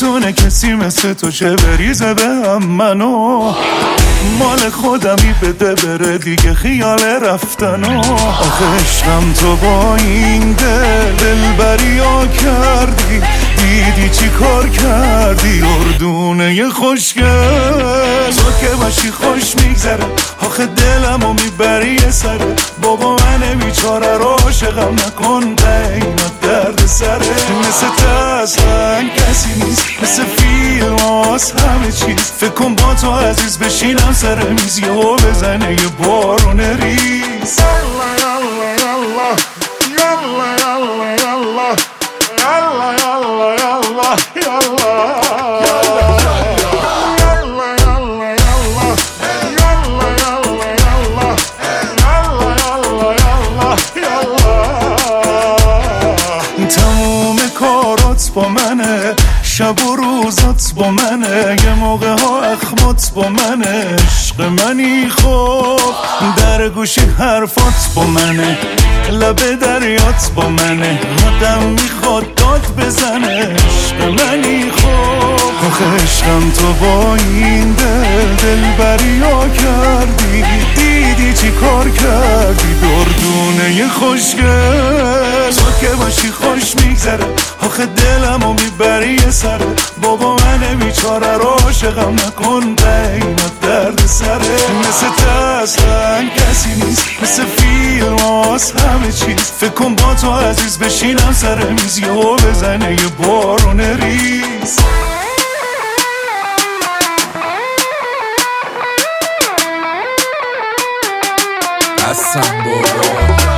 نمیتونه کسی مثل تو چه بریزه به هم منو، مال خودمی بده بره دیگه خیال رفتنو. آخه عشقم تو با این دلبری ها کردی، دیدی چی کار کردی اردونه خوشگل. تو که باشی خوش میگذره، آخه دلمو میبری یه سره. بابا من بیچاره رو عاشقم نکن، اینات درد سره. مثل تسلن کسی نیست، مثل فیلم هاست همه چیز. فکر کن با تو عزیز بشینم سر میز یهو بزنه یه بارون ریز. یالا یالا یالا یالا یالا یالا یالا یالا یالا با منه، شب و روزات با منه، یه موقع ها اخمات با منه. عشق منی خوب در گوشی حرفات با منه، لب دریات با منه، آدم میخواد داد بزنه. عشق منی خوب، آخه عشقم تو با این دلبری ها کردی، دیدی چی کار کردی دردونه خوشگل. تو که باشی خوش میگذره، آخه دلمو میبری یه سره. بابا من بیچاره رو عاشقم نکن، اینات درد سره. مثل تسلن کسی نیست، مثل فیلم هاست همه چیز. فکر کن با تو عزیز بشینم سر میز یهو بزنه یه بارون ریز. حسن بابا